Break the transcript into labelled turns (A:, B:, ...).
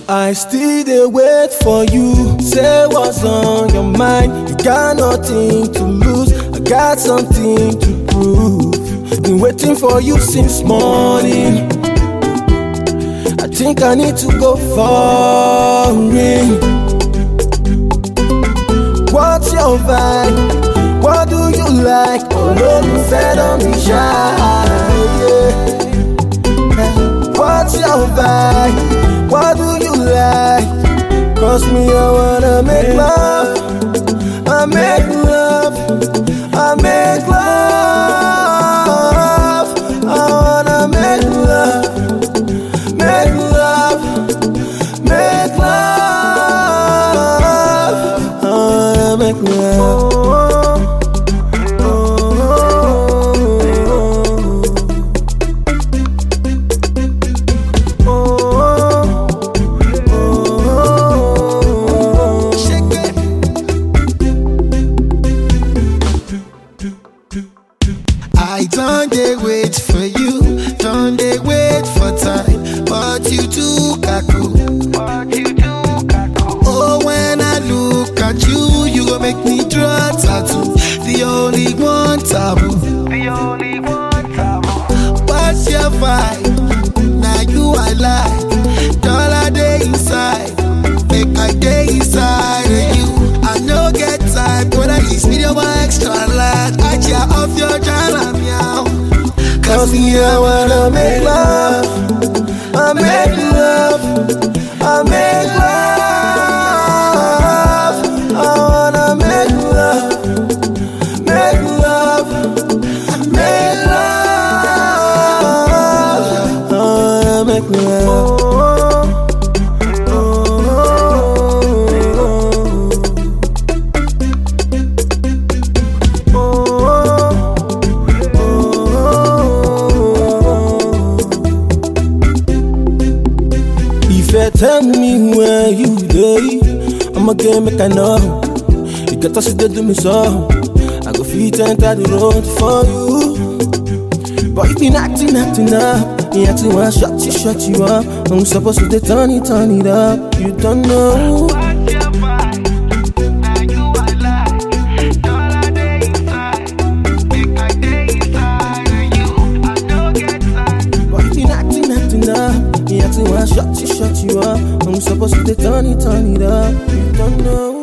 A: I still dey wait for you. Say what's on your mind. You got nothing to lose. I got something to prove. Been waiting for you since morning. I think I need to go foreign. What's your vibe? What do you like? Olólùfẹ́ don't be shy. Yeah. What's your vibe? What do you like? Cause me, I wanna make love. I make love. I make love. I wanna make love. Make love. Make love. I wanna make love.
B: I don't dey wait for you, don't dey wait for time, but you too kaku. Oh, when I look at you, you gon' make me draw tattoo. The only one taboo. What's your vibe? Now you I like. Dollar day inside, make I day inside of you. I no get time, but I is video my extra large. I cheer off your jam, meow.
A: Cause me, I wanna make love. I make love. I make love. I wanna make love. Make love. Make love. I wanna make love. If you tell me where you dey, I'ma get make I know. You get us to do me so. I go fit enter the road for you. But if you acting up, you acting one shut you up. I'm supposed to turn it up. You don't know. Shut you up. I'm supposed to turn it up. You don't know.